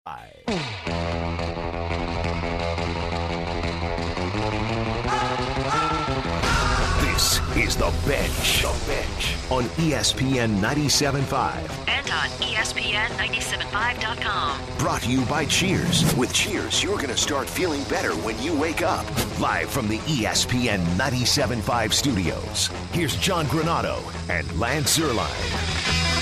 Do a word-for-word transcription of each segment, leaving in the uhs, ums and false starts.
This is The Bench. The Bench on E S P N ninety-seven point five. And on E S P N ninety-seven point five dot com. Brought to you by Cheers. With Cheers, you're going to start feeling better when you wake up. Live from the E S P N ninety-seven point five studios, here's John Granado and Lance Zierlein.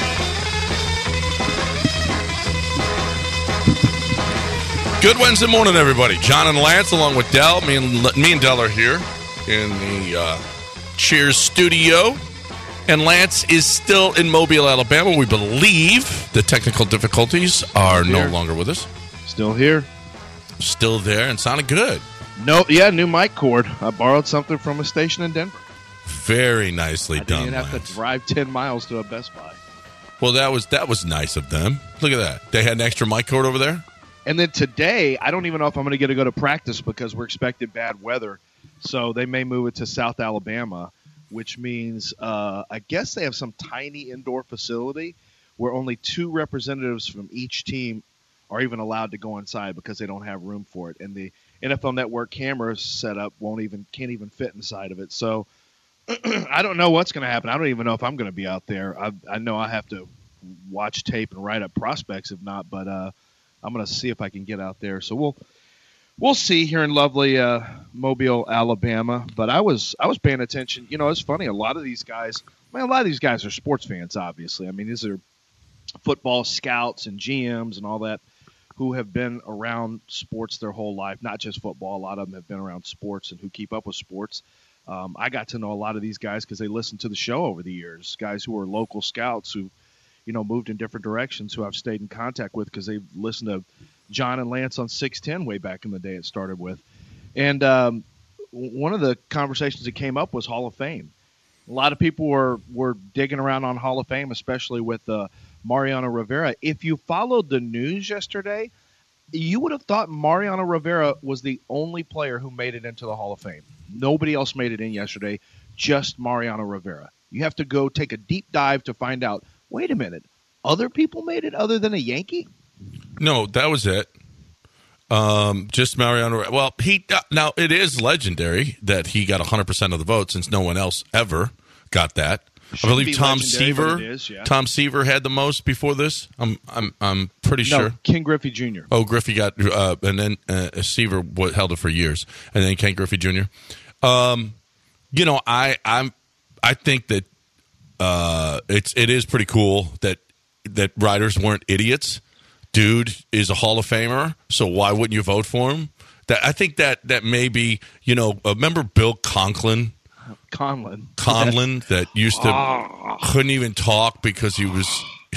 Good Wednesday morning, everybody. John and Lance, along with Dell. Me and me and Dell are here in the uh, Cheers studio. And Lance is still in Mobile, Alabama. We believe the technical difficulties are no longer with us. Still here. Still there and sounded good. No, yeah, new mic cord. I borrowed something from a station in Denver. Very nicely I done, didn't have Lance. to drive ten miles to a Best Buy. Well, that was that was nice of them. Look at that. They had an extra mic cord over there? And then today, I don't even know if I'm going to get to go to practice because we're expecting bad weather. So they may move it to South Alabama, which means uh, I guess they have some tiny indoor facility where only two representatives from each team are even allowed to go inside because they don't have room for it. And the N F L Network camera setup won't even can't even fit inside of it. So I don't know what's going to happen. I don't even know if I'm going to be out there. I, I know I have to watch tape and write up prospects if not, but uh, I'm going to see if I can get out there. So we'll we'll see here in lovely uh, Mobile, Alabama. But I was I was paying attention. You know, it's funny. A lot of these guys, man, a lot of these guys are sports fans. Obviously, I mean, these are football scouts and G Ms and all that who have been around sports their whole life. Not just football. A lot of them have been around sports and who keep up with sports. Um, I got to know a lot of these guys because they listened to the show over the years. Guys who are local scouts who, you know, moved in different directions, who I've stayed in contact with because they've listened to John and Lance on six ten way back in the day it started with. And um, one of the conversations that came up was Hall of Fame. A lot of people were, were digging around on Hall of Fame, especially with uh, Mariano Rivera. If you followed the news yesterday, you would have thought Mariano Rivera was the only player who made it into the Hall of Fame. Nobody else made it in yesterday, just Mariano Rivera. You have to go take a deep dive to find out, wait a minute, other people made it other than a Yankee? No, that was it. Um, just Mariano. Well, he uh, now it is legendary that he got one hundred percent of the vote since no one else ever got that. Shouldn't I believe be Tom legendary, but Seaver. it is, yeah. Tom Seaver had the most before this. I'm I'm I'm pretty No, sure. Ken Griffey Junior Oh, Griffey got, uh, and then uh, Seaver w- held it for years, and then Ken Griffey Junior Um, you know, I I'm I think that uh, it's it is pretty cool that that writers weren't idiots. Dude is a Hall of Famer, so why wouldn't you vote for him? That I think that that maybe, you know, uh, remember Bill Conklin? Conlon. Conlon that used to Oh. couldn't even talk because he was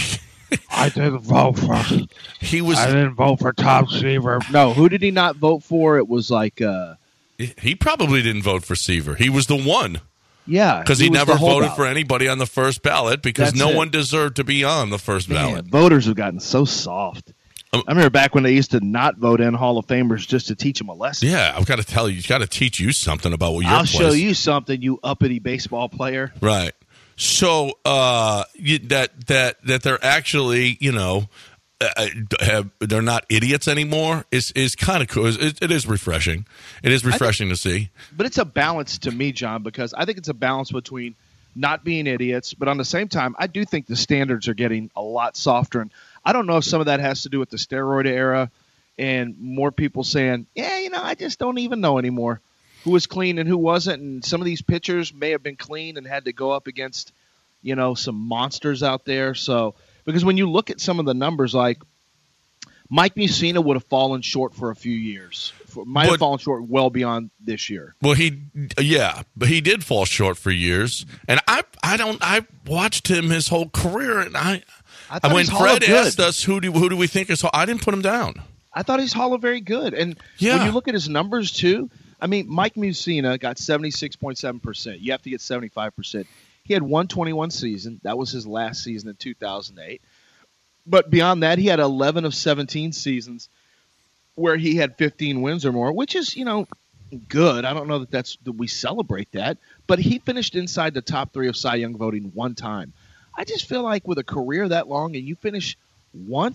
I didn't vote for him. he was I didn't vote for Tom Seaver. No, who did he not vote for? It was like, uh, he probably didn't vote for Seaver. He was the one. yeah. Because he, was never the voted holdout. for anybody on the first ballot because That's no it. one deserved to be on the first Man, ballot. voters have gotten so soft. Um, I remember back when they used to not vote in Hall of Famers just to teach them a lesson. Yeah, I've got to tell you, you got to teach you something about what your I'll place. show you something, you uppity baseball player. Right. So uh, you, that that that they're actually, you know, uh, have, they're not idiots anymore is is kind of cool. It, it is refreshing. It is refreshing think, to see. But it's a balance to me, John, because I think it's a balance between not being idiots, but on the same time, I do think the standards are getting a lot softer. And I don't know if some of that has to do with the steroid era and more people saying, yeah, you know, I just don't even know anymore who was clean and who wasn't. And some of these pitchers may have been clean and had to go up against, you know, some monsters out there. So, because when you look at some of the numbers, like Mike Mussina would have fallen short for a few years, for, might But- have fallen short well beyond this year. Well, he, yeah, but he did fall short for years, and I, I don't, I watched him his whole career, and I, I thought when he's Hall of Fred Good. asked us who do who do we think is, I didn't put him down. I thought he's Hall of Very Good. And Yeah. when you look at his numbers, too, I mean, Mike Mussina got seventy-six point seven percent. You have to get seventy-five percent. He had one twenty-one season. That was his last season in two thousand eight. But beyond that, he had eleven of seventeen seasons where he had fifteen wins or more, which is, you know, good. I don't know that that's that we celebrate that. But he finished inside the top three of Cy Young voting one time. I just feel like with a career that long and you finish once,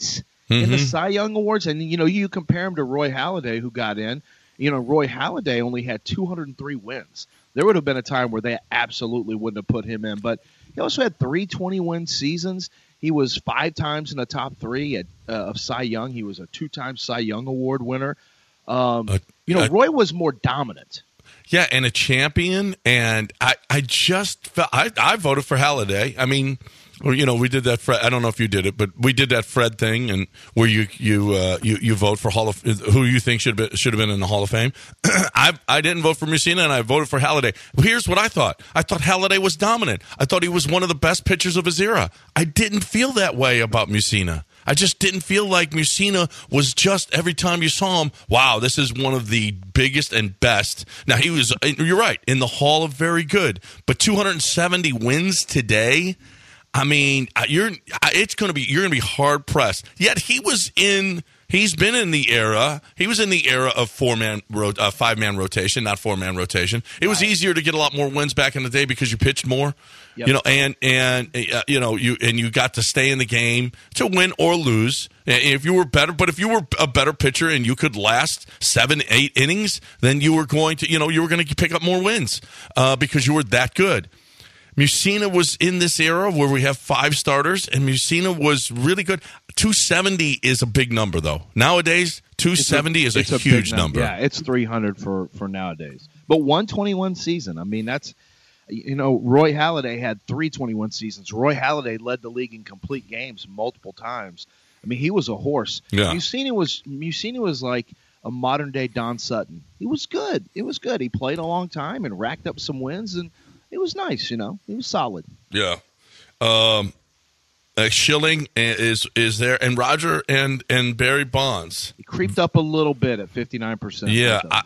in Mm-hmm. the Cy Young Awards. And, you know, you compare him to Roy Halladay, who got in. You know, Roy Halladay only had two hundred three wins. There would have been a time where they absolutely wouldn't have put him in. But he also had three twenty-win seasons. He was five times in the top three at, uh, of Cy Young. He was a two-time Cy Young Award winner. Um, Uh, you know, I- Roy was more dominant. Yeah, and a champion, and I, I just felt I, I voted for Halladay. I mean, or, you know, we did that. Fred, I don't know if you did it, but we did that Fred thing, and where you you uh, you you vote for Hall of who you think should have been, should have been in the Hall of Fame. I I didn't vote for Mussina, and I voted for Halladay. Here's what I thought: I thought Halladay was dominant. I thought he was one of the best pitchers of his era. I didn't feel that way about Mussina. I just didn't feel like Mussina was just, every time you saw him, wow, this is one of the biggest and best. Now, he was, you're right, in the Hall of Very Good, but two hundred seventy wins today, I mean, you're it's going to be, you're going to be hard pressed. Yet he was in, he's been in the era, he was in the era of four-man, uh, five-man rotation, not four-man rotation. It was Right. easier to get a lot more wins back in the day because you pitched more. Yep. You know, and and uh, you know, you and you got to stay in the game to win or lose. And if you were better, but if you were a better pitcher and you could last seven, eight innings, then you were going to, you know, you were going to pick up more wins uh, because you were that good. Mussina was in this era where we have five starters, and Mussina was really good. two seventy is a big number, though. Nowadays, two seventy is a It's huge big number. Yeah, it's three hundred for, for nowadays. But one twenty-one season, I mean, that's, you know, Roy Halladay had three twenty-one seasons. Roy Halladay led the league in complete games multiple times. I mean, he was a horse. Yeah. Mussina was, Mussina was like a modern-day Don Sutton. He was good. It was good. He played a long time and racked up some wins, and it was nice, you know. He was solid. Yeah. Um, uh, Schilling is is there, and Roger and, and Barry Bonds. He creeped up a little bit at fifty-nine percent. Yeah, I,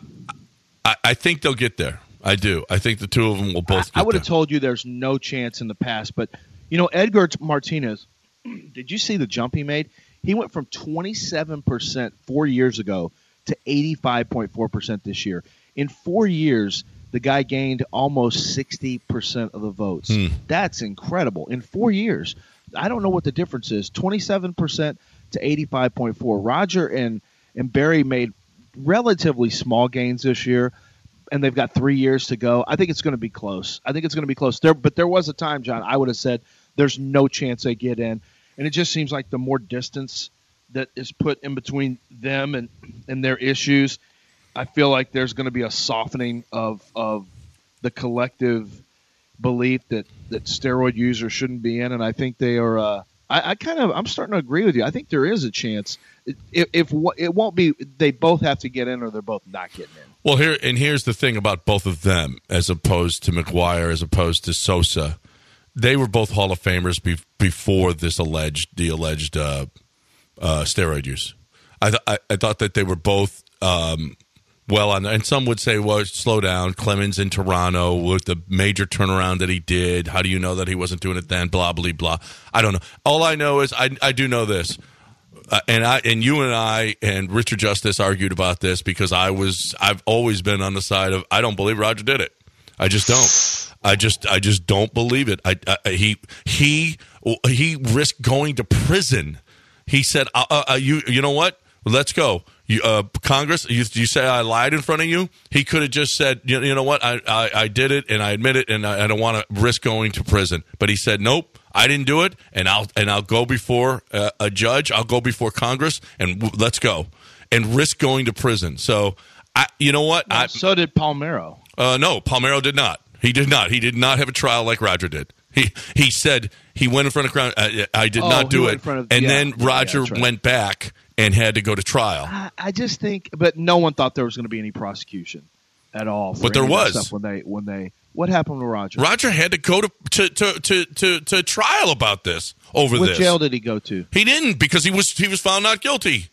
I, I think they'll get there. I do. I think the two of them will both get I, I would have there. told you there's no chance in the past, but you know, Edgar Martinez, did you see the jump he made? He went from twenty-seven percent four years ago to eighty-five point four percent this year. In four years, the guy gained almost sixty percent of the votes. Hmm. That's incredible. In four years, I don't know what the difference is, twenty-seven percent to eighty-five point four. Roger and, and Barry made relatively small gains this year, and they've got three years to go. I think it's going to be close. I think it's going to be close. There, but there was a time, John, I would have said there's no chance they get in. And it just seems like the more distance that is put in between them and, and their issues, I feel like there's going to be a softening of of the collective belief that, that steroid users shouldn't be in. And I think they are uh, – I, I kind of – I'm starting to agree with you. I think there is a chance. If, if it won't be – they both have to get in or they're both not getting in. Well, here and here's the thing about both of them, as opposed to McGuire, as opposed to Sosa. They were both Hall of Famers be, before this alleged the alleged uh, uh, steroid use. I, th- I I thought that they were both um, well on. And some would say, "Well, slow down." Clemens in Toronto with the major turnaround that he did. How do you know that he wasn't doing it then? Blah blah blah. I don't know. All I know is I I do know this. Uh, and I and you and I and Richard Justice argued about this because I was I've always been on the side of I don't believe Roger did it. I just don't. I just I just don't believe it. I, I he he he risked going to prison. He said, uh, uh, "You you know what? Let's go." You, uh, Congress, you, you say I lied in front of you? He could have just said, you, you know what? I, I I did it and I admit it and I, I don't want to risk going to prison. But he said, nope. I didn't do it, and I'll and I'll go before uh, a judge. I'll go before Congress, and w- let's go, and risk going to prison. So, I, you know what? Well, I, so did Palmeiro. Uh, no, Palmeiro did not. He did not. He did not have a trial like Roger did. He he said he went in front of ground. Uh, I did Oh, not he do went it, in front of- and yeah, then yeah, Roger that's right. went back and had to go to trial. I, I just think, but no one thought there was going to be any prosecution at all. For But there any of that was. stuff when they when they. What happened to Roger? Roger had to go to to to to, to, to trial about this over What this. jail did he go to? He didn't because he was he was found not guilty.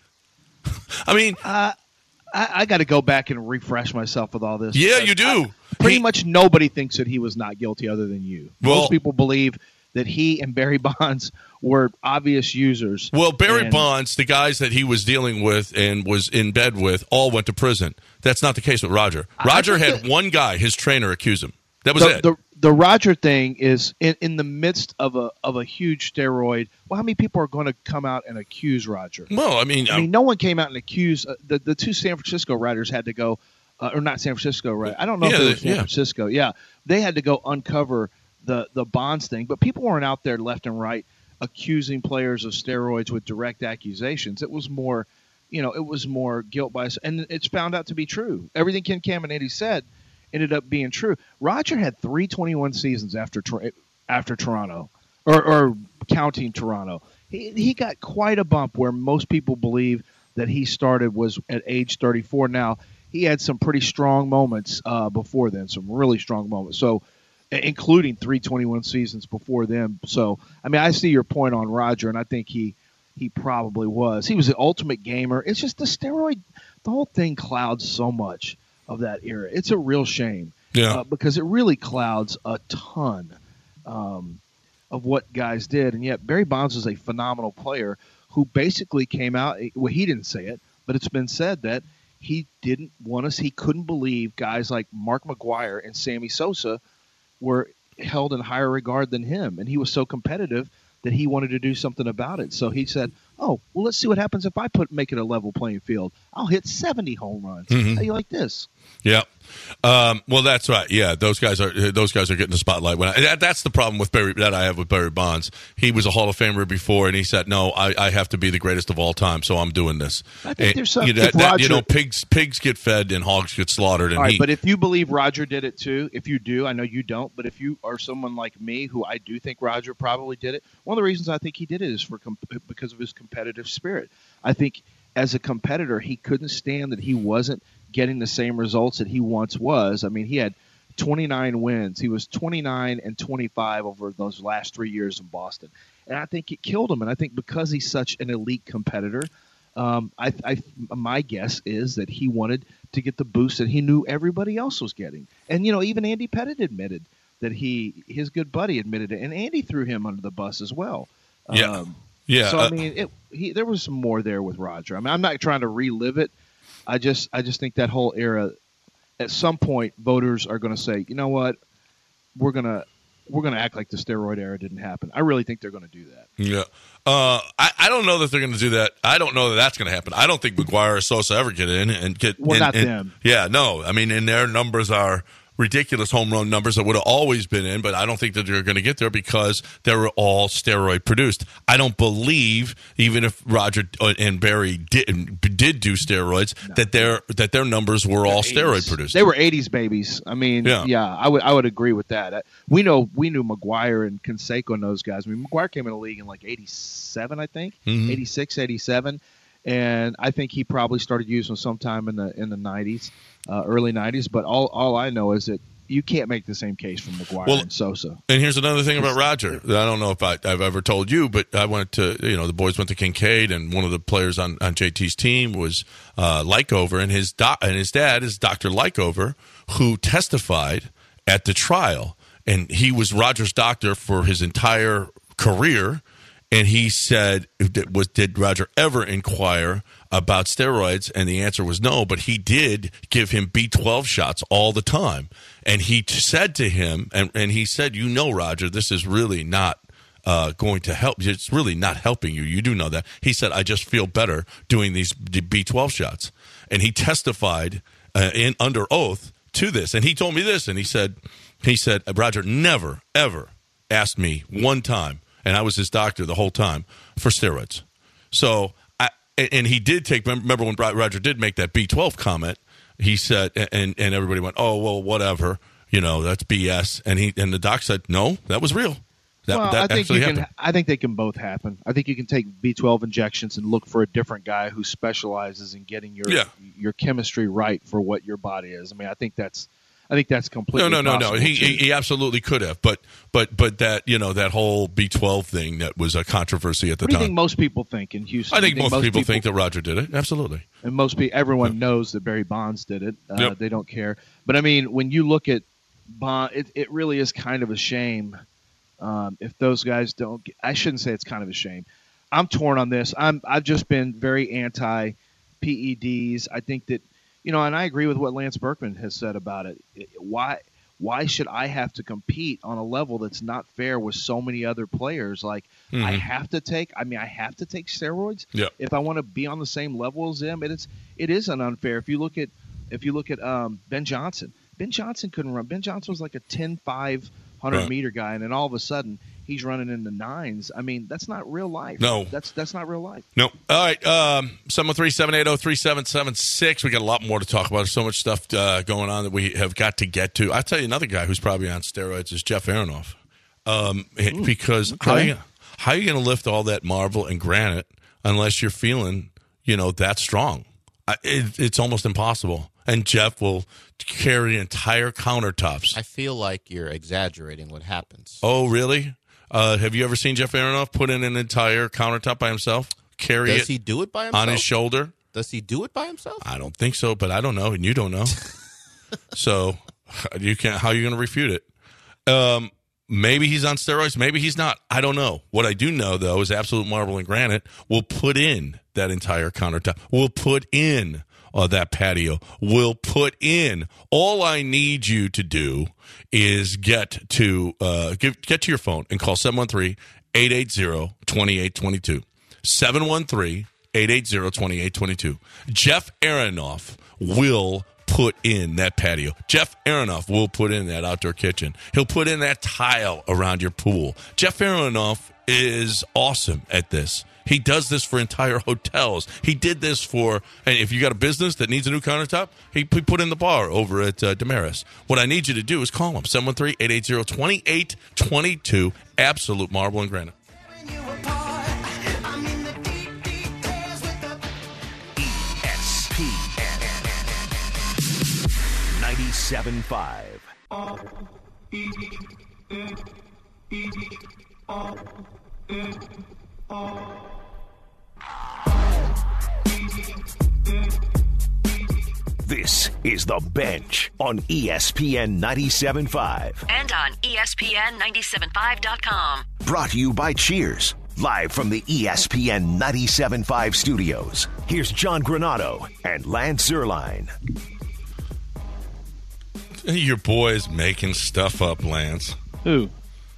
I mean, I, I got to go back and refresh myself with all this. yeah, because you do. I- pretty He- much nobody thinks that he was not guilty other than you. Well- Most people believe that he and Barry Bonds were obvious users. Well, Barry And- Bonds, the guys that he was dealing with and was in bed with, all went to prison. That's not the case with Roger. I Roger think had that- one guy, his trainer, accuse him. That was The, it. the, the Roger thing is in, in the midst of a of a huge steroid. Well, how many people are going to come out and accuse Roger? Well, I mean, I mean, no one came out and accused uh, the the two San Francisco writers had to go, uh, or not San Francisco, right? I don't know Yeah, if it they- was San yeah. Francisco. Yeah, they had to go uncover the the Bonds thing, but people weren't out there left and right accusing players of steroids with direct accusations. It was more, you know, it was more guilt by, and it's found out to be true. Everything Ken Caminiti said ended up being true. Roger had three twenty-one seasons after Tor- after Toronto, or, or counting Toronto. He, he got quite a bump where most people believe that he started was at age thirty-four. Now, he had some pretty strong moments uh, before then, some really strong moments. So, including three twenty-one seasons before then. So, I mean, I see your point on Roger, and I think he he probably was. He was the ultimate gamer. It's just the steroid, the whole thing clouds so much of that era. It's a real shame. Yeah. Uh, because it really clouds a ton um, of what guys did. And yet Barry Bonds was a phenomenal player who basically came out, well, he didn't say it, but it's been said that he didn't want us, he couldn't believe guys like Mark McGwire and Sammy Sosa were held in higher regard than him. And he was so competitive that he wanted to do something about it. So he said, oh, well, let's see what happens if I put make it a level playing field. I'll hit seventy home runs. Mhm. How you like this? Yeah. Um, well, that's right. Yeah, those guys are those guys are getting the spotlight. When I, that, that's the problem with Barry that I have with Barry Bonds. He was a Hall of Famer before, and he said, "No, I, I have to be the greatest of all time, so I'm doing this." I think And, there's some- you, know, if that, that- Roger- you know, pigs pigs get fed and hogs get slaughtered, and All right, he. but if you believe Roger did it too, if you do, I know you don't, but if you are someone like me who I do think Roger probably did it, one of the reasons I think he did it is for com- because of his competitive spirit. I think as a competitor, he couldn't stand that he wasn't getting the same results that he once was. I mean, he had twenty-nine wins. He was twenty-nine and twenty-five over those last three years in Boston. And I think it killed him. And I think because he's such an elite competitor, um, I, I, my guess is that he wanted to get the boost that he knew everybody else was getting. And, you know, even Andy Pettitte admitted that he, his good buddy admitted it. And Andy threw him under the bus as well. Yeah. Um, yeah. So, I uh, mean, it, he, there was some more there with Roger. I mean, I'm not trying to relive it. I just I just think that whole era, at some point, voters are going to say, you know what, we're gonna we're gonna act like the steroid era didn't happen. I really think they're going to do that. Yeah. Uh, I, I don't know that they're going to do that. I don't know that that's going to happen. I don't think McGuire or Sosa ever get in and get. Well, and, not and- them. Yeah, no. I mean, and their numbers are ridiculous home run numbers that would have always been in, but I don't think that they're going to get there because they were all steroid produced. I don't believe, even if Roger and Barry did did do steroids, no. that their that their numbers were all steroid produced. They were eighties babies. I mean, yeah, yeah I would I would agree with that. We know we knew McGuire and Canseco and those guys. I mean, McGuire came in the league in like eighty-seven, I think, mm-hmm. eighty-six, eighty-seven. And I think he probably started using them sometime in the in the nineties, uh, early nineties. But all all I know is that you can't make the same case for McGuire well, and Sosa. And here's another thing about Roger. I don't know if I, I've ever told you, but I went to, you know, the boys went to Kincaid, and one of the players on, on J T's team was uh, Lykover, and his doc, and his dad is Doctor Lykover, who testified at the trial, and he was Roger's doctor for his entire career. And he said, was did Roger ever inquire about steroids? And the answer was no, but he did give him B twelve shots all the time. And he t- said to him, and, and he said, you know, Roger, this is really not uh, going to help. It's really not helping you. You do know that. He said, I just feel better doing these B twelve shots. And he testified uh, in under oath to this. And he told me this, and he said, he said, Roger never, ever asked me one time, and I was his doctor the whole time, for steroids. So, I, and he did take, remember when Roger did make that B twelve comment, he said, and, and everybody went, oh, well, whatever, you know, that's B S. And he and the doc said, no, that was real. That, well, that I think actually you happened. can. I think they can both happen. I think you can take B twelve injections and look for a different guy who specializes in getting your yeah. your chemistry right for what your body is. I mean, I think that's. I think that's completely no, no, no, no. He, too. he he absolutely could have, but but but that you know that whole B twelve thing that was a controversy at the what do you time. think most people think in Houston? I think, think most, most people, people think that Roger did it. Absolutely, and most people, everyone yeah. knows that Barry Bonds did it. Uh, yep. They don't care. But I mean, when you look at Bond, it it really is kind of a shame um, if those guys don't. Get, I shouldn't say it's kind of a shame. I'm torn on this. I'm I've just been very anti P E Ds. I think that. You know, and I agree with what Lance Berkman has said about it. Why why should I have to compete on a level that's not fair with so many other players? Like, Mhm. I have to take, I mean, I have to take steroids Yeah. if I want to be on the same level as them. And it's, it is an unfair. If you look at, if you look at um, Ben Johnson, Ben Johnson couldn't run. Ben Johnson was like a ten five hundred Right. meter guy. And then all of a sudden he's running in the nines. I mean, that's not real life. No. That's, that's not real life. No. All right. Um, seven one three, seven eight zero, three seven seven six. We got a lot more to talk about. There's so much stuff uh, going on that we have got to get to. I'll tell you another guy who's probably on steroids is Jeff Aronoff. Um, because how are you, how are you going to lift all that marble and granite unless you're feeling, you know, that strong? I, it, it's almost impossible. And Jeff will carry entire countertops. I feel like you're exaggerating what happens. Oh, really? Uh, have you ever seen Jeff Aronoff put in an entire countertop by himself? Carry Does it he do it by himself? on his shoulder? Does he do it by himself? I don't think so, but I don't know, and you don't know. So you can't. How are you going to refute it? Um, maybe he's on steroids. Maybe he's not. I don't know. What I do know, though, is Absolute Marble and Granite will put in that entire countertop. We'll put in uh, that patio. We'll put in. All I need you to do is get to uh, get, get to your phone and call seven one three, eight eight zero, two eight two two. seven one three, eight eight zero, two eight two two. Jeff Aronoff will put in that patio. Jeff Aronoff will put in that outdoor kitchen. He'll put in that tile around your pool. Jeff Aronoff is awesome at this. He does this for entire hotels. He did this for, and if you got a business that needs a new countertop, he he put in the bar over at uh, Damaris. What I need you to do is call him, seven one three, eight eight zero, two eight two two, Absolute Marble and Granite. E S P N ninety-seven point five. This is The Bench on E S P N ninety-seven point five. And on E S P N ninety-seven five dot com. Brought to you by Cheers. Live from the E S P N ninety-seven point five studios. Here's John Granado and Lance Zerline. Your boy's making stuff up, Lance. Who?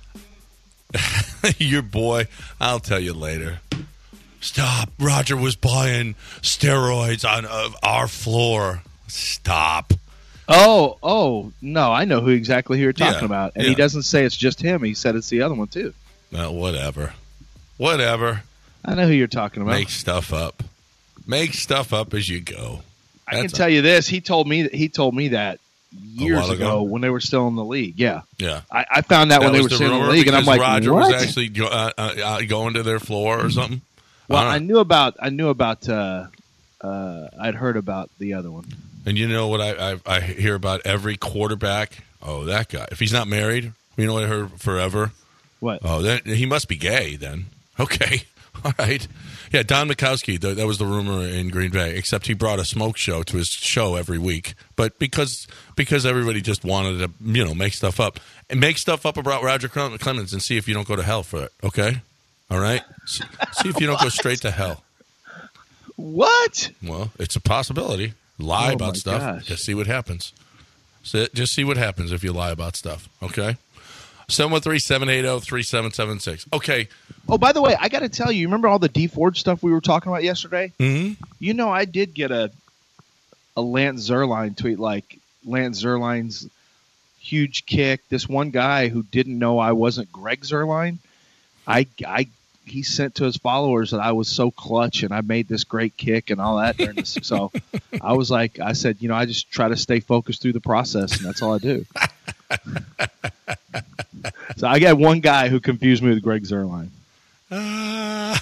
Your boy, I'll tell you later. Stop. Roger was buying steroids on uh, our floor. Stop. Oh, oh, no, I know who exactly who you're talking Yeah, about. And yeah. he doesn't say it's just him. He said it's the other one, too. Well, whatever. Whatever. I know who you're talking about. Make stuff up. Make stuff up as you go. I can That's tell you this. He told me that he told me that years while ago, ago? when they were still in the league. Yeah. Yeah. I, I found that, when they was were the still in the rumor league, and I'm because like, Roger what? was actually go, uh, uh, going to their floor or something. Well, I I don't know. knew about I knew about uh, uh, I'd heard about the other one. And you know what I, I I hear about every quarterback? Oh, that guy. If he's not married, you know what I heard forever? What? Oh, that, he must be gay then. Okay. All right. Yeah, Don Mikowski, th- that was the rumor in Green Bay, except he brought a smoke show to his show every week. But because because everybody just wanted to, you know, make stuff up. And make stuff up about Roger Clem- Clemens and see if you don't go to hell for it, okay? All right? See, see if you don't go straight to hell. What? Well, it's a possibility. Lie Oh, about my stuff. gosh. Just see what happens. So just see what happens if you lie about stuff, okay? seven one three, seven eight zero, three seven seven six. Okay. Oh, by the way, I got to tell you, you remember all the D Ford stuff we were talking about yesterday? Mm-hmm. You know, I did get a a Lance Zerline tweet, like Lance Zerline's huge kick. This one guy who didn't know I wasn't Greg Zerline, I, I, he sent to his followers that I was so clutch and I made this great kick and all that. During this. So I was like, I said, you know, I just try to stay focused through the process, and that's all I do. So I got one guy who confused me with Greg Zerline. Uh,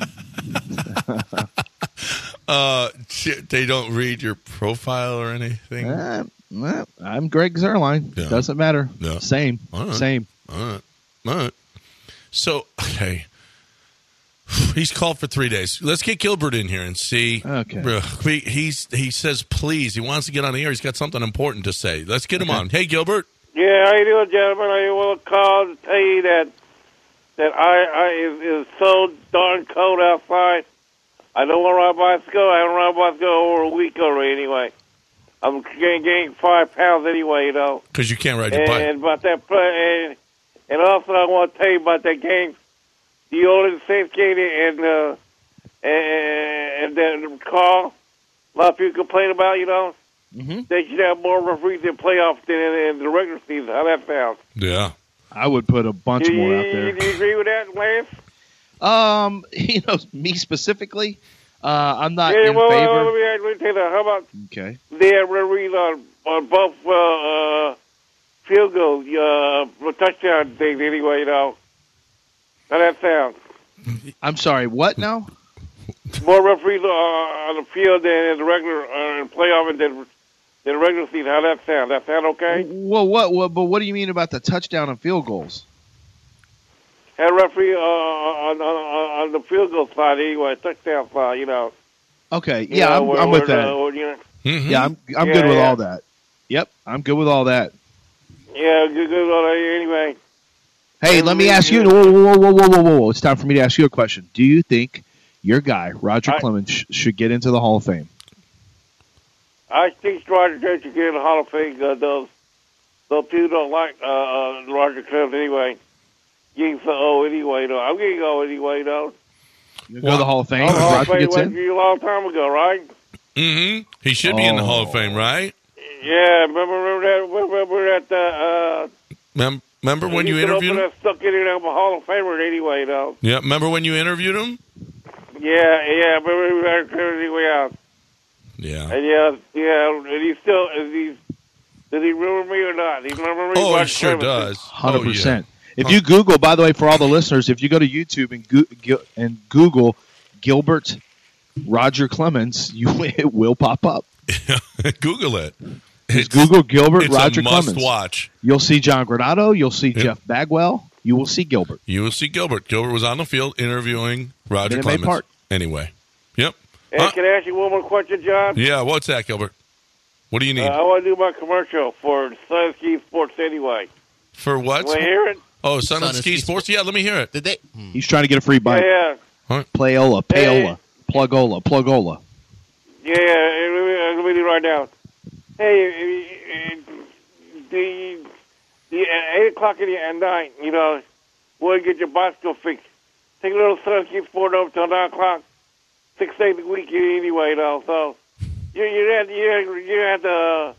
uh, they don't read your profile or anything. Uh, well, I'm Greg Zerline. Yeah. Doesn't matter. Yeah. Same. All right. Same. All right. All right. So, okay. He's called for three days. Let's get Gilbert in here and see. Okay. He, he's, he says, please. He wants to get on the air. He's got something important to say. Let's get him Okay. on. Hey, Gilbert. Yeah, how you doing, gentlemen? I want to call to tell you that that I, I it, it's so darn cold outside. I don't want to ride bicycle. I haven't ride bicycle over a week already anyway. I'm going to gain five pounds anyway, you know. Because you can't ride your and, bike. And about that, and, and also I want to tell you about that game, the old safe game, and uh, and, and that call. A lot of people complain about, you know. Mm-hmm. They should have more referees in playoffs than in, in the regular season. How that sounds? Yeah. I would put a bunch Do more you, out there. Do you agree with that, Lance? Um, you know, me specifically, uh, I'm not Yeah, in well, favor. well, let me, let me tell you that. How about Okay. they have referees on, on both uh, uh, field goals, uh, touchdown things anyway, you know? How that sounds? I'm sorry. What now? More referees uh, on the field than in the regular uh, in playoff than than the regular season. How that sound? That sound okay? Well, what, what? But what do you mean about the touchdown and field goals? Had a referee uh, on, on on the field goal side anyway, touchdown side. You know. Okay. You Yeah, know, I'm, where- I'm with where, that. uh, where, you know, Mhm. Yeah, I'm I'm Yeah, good with yeah. all that. Yep, I'm good with all that. yeah, good, good. all that Anyway, Hey, let me ask you. Whoa, whoa, whoa, whoa, whoa, whoa! It's time for me to ask you a question. Do you think your guy Roger I- Clemens sh- should get into the Hall of Fame? I think Roger Clemens should get in the Hall of Fame. Uh, those those people don't like uh, uh, Roger Clemens anyway. Getting so old anyway, though. I'm getting old anyway, though. You go to the Hall of Fame. Oh, if Hall of Roger Fame gets was in. a long time ago, right? Mm-hmm. He should be in the Hall of Fame, right? Yeah, remember, remember that? Remember that? Uh, Mem- Remember when you he could interviewed open him? that stuck in there, I'm a Hall of Famer anyway, though. Yeah. Remember when you interviewed him? Yeah, yeah, remember that anyway out. Yeah. And yeah, yeah, and he still, is he, does he remember me or not? He remember me? Oh, he Roger sure Clemens? does. Hundred Oh, yeah. percent. If you Google, by the way, for all the listeners, if you go to YouTube and go- Gil- and Google Gilbert Roger Clemens, you it will pop up. Google it. Just Google Gilbert It's Roger a must Clemens. watch. You'll see John Granado. You'll see Yep. Jeff Bagwell. You will see Gilbert. You will see Gilbert. Gilbert was on the field interviewing Roger Minute Maid Clemens. Park. Anyway. Yep. Hey, Huh? can I ask you one more question, John? Yeah, what's that, Gilbert? What do you need? Uh, I want to do my commercial for Sun Ski Sports anyway. For what? Want to hear it? Oh, Sun, Sun and and Ski Ski Sports? Yeah, let me hear it. Did they? Hmm. He's trying to get a free bike. Yeah, yeah. Playola, payola, plugola, plugola. Yeah, yeah, let me, let me do it right now. Hey, uh, the, the at eight o'clock in the at night, you know, want to get your bicycle fixed. Take a little Sun Ski Sport over till nine o'clock, six days a week anyway, though. So you you have you you have to uh,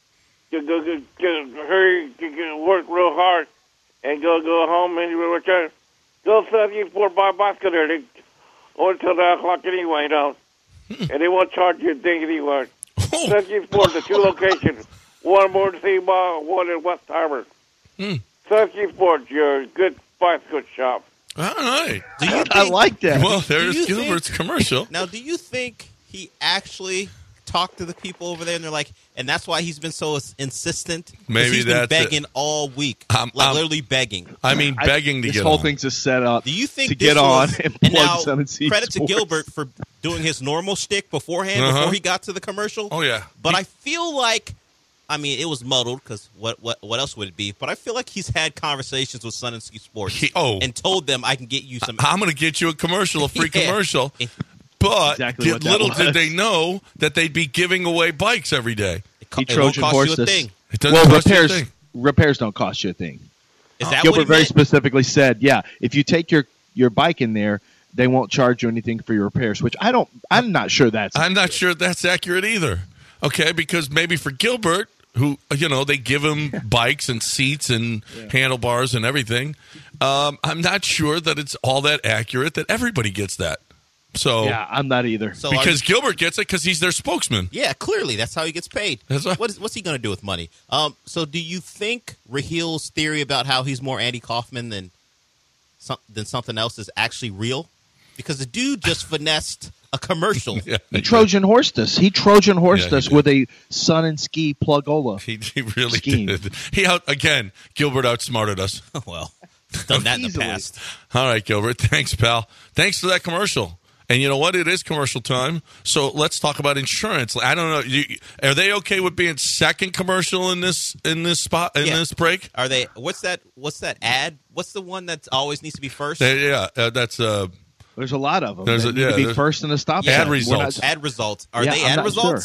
go, go, go, go hurry, go, go, work real hard, and go go home and return. Go Sun Ski Sport buy a bicycle there. They, over till nine o'clock anyway, though. And they won't charge you a thing anywhere. Oh, Sun Ski Sports, the two locations. One in Morton Mall, one in West Harbor. Hmm. Sun Ski Sports, your good bicycle shop. all right. Do you I think, like that. Well, do there's you Gilbert's think- commercial. Now, do you think he actually talked to the people over there and they're like, and that's why he's been so ins- insistent? 'Cause Maybe he's been that's it. begging all week, I'm- like I'm- literally begging. I mean, I- begging to this get whole on. thing's just set up Do you think to this get on was, and and plug now, Sun and Sea credit Sports. to Gilbert for doing his normal shtick beforehand Uh-huh. before he got to the commercial? Oh, yeah. But He- I feel like, I mean, it was muddled because what, what what else would it be? But I feel like he's had conversations with Sun and Ski Sports He- oh. and told them I can get you some. I'm going to get you a commercial, a free Yeah. commercial. But Exactly did- what that little was. did they know that they'd be giving away bikes every day. It, co- He it won't Trojan cost horsed you a us. thing. It doesn't Well, cost you a repairs thing. repairs don't cost you a thing. Is that Gilbert what he very meant? specifically said, yeah, if you take your, your bike in there, they won't charge you anything for your repairs, which I don't, I'm not sure that's. I'm not sure that's accurate either. Okay, because maybe for Gilbert, who, you know, they give him bikes and seats and handlebars and everything, um, I'm not sure that it's all that accurate that everybody gets that. So, yeah, I'm not either. So are because you- Gilbert gets it because he's their spokesman. yeah, clearly that's how he gets paid. That's right. What is, what's he going to do with money? Um, so do you think Rahil's theory about how he's more Andy Kaufman than some, than something else is actually real? Because the dude just finessed a commercial. Yeah, He Trojan horsed us. He Trojan horsed Yeah, he us did. with a Sun and Ski plugola. He, he really Scheme. did. He out again. Gilbert outsmarted us. Well, he's done that in the Easily. past. All right, Gilbert. Thanks, pal. Thanks for that commercial. And you know what? It is commercial time. So let's talk about insurance. I don't know. You, are they okay with being second commercial in this in this spot in Yeah. this break? Are they? What's that? What's that ad? What's the one that always needs to be first? They- yeah, uh, that's uh, There's a lot of them. There's They a- need yeah, to be there's- first in the stop Ad sign. We're results. not- Ad results. Are Yeah, they I'm ad not results?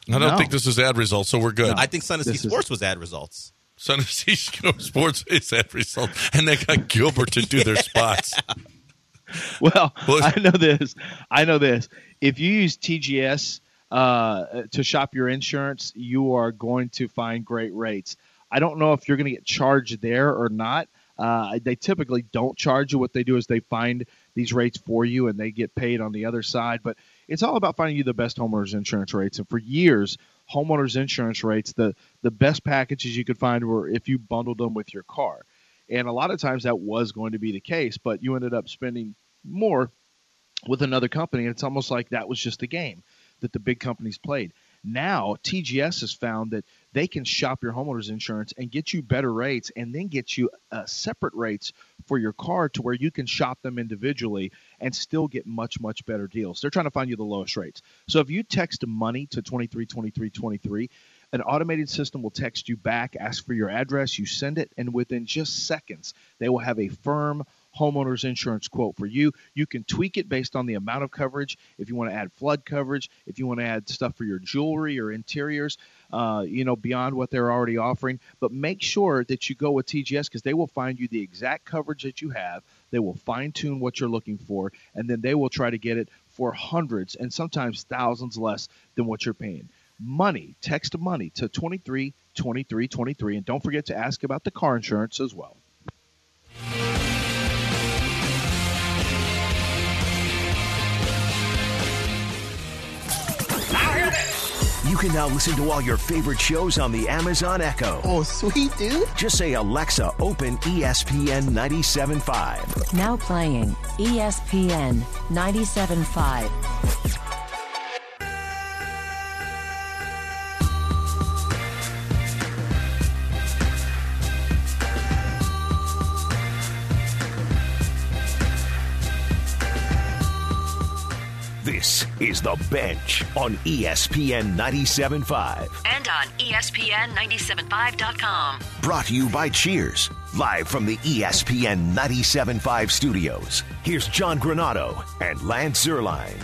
I don't No. think this is ad results, so we're good. I think Sun and Sea This is- Sports was ad results. Sun and Sea Sports is ad results, and they got Gilbert to do their spots. Well, Well, I know this. I know this. If you use T G S uh, to shop your insurance, you are going to find great rates. I don't know if you're going to get charged there or not. Uh, they typically don't charge you. What they do is they find these rates for you, and they get paid on the other side. But it's all about finding you the best homeowners insurance rates. And for years, homeowners insurance rates, the the best packages you could find were if you bundled them with your car. And a lot of times that was going to be the case, but you ended up spending more with another company, and it's almost like that was just a game that the big companies played. Now, T G S has found that they can shop your homeowner's insurance and get you better rates, and then get you uh, separate rates for your car to where you can shop them individually and still get much, much better deals. They're trying to find you the lowest rates. So if you text money to twenty-three twenty-three twenty-three, an automated system will text you back, ask for your address, you send it, and within just seconds, they will have a firm homeowner's insurance quote for you. You can tweak it based on the amount of coverage. If you want to add flood coverage, if you want to add stuff for your jewelry or interiors, uh, you know, beyond what they're already offering. But make sure that you go with T G S, because they will find you the exact coverage that you have. They will fine-tune what you're looking for, and then they will try to get it for hundreds and sometimes thousands less than what you're paying. Money, text money to twenty-three twenty-three twenty-three, and don't forget to ask about the car insurance as well. You can now listen to all your favorite shows on the Amazon Echo. Oh, sweet, dude. Just say, Alexa, open E S P N ninety-seven point five. Now playing E S P N ninety-seven point five. This is The Bench on E S P N ninety-seven point five. And on E S P N nine seven five dot com. Brought to you by Cheers, live from the E S P N ninety-seven point five studios. Here's John Granado and Lance Zierlein.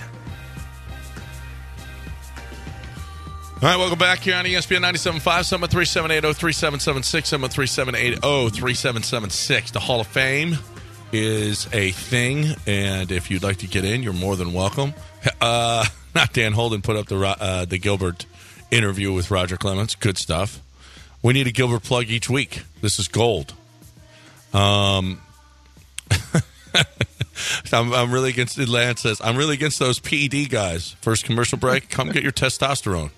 All right, welcome back here on E S P N ninety-seven point five, seven three seven eight zero three seven seven six, seven three seven eight zero three seven seven six. The Hall of Fame is a thing, and if you'd like to get in, you're more than welcome. Uh, not Dan Holden put up the uh, the Gilbert interview with Roger Clemens. Good stuff. We need a Gilbert plug each week. This is gold. Um, I'm, I'm really against, Lance says, I'm really against those P E D guys. First commercial break, come get your testosterone.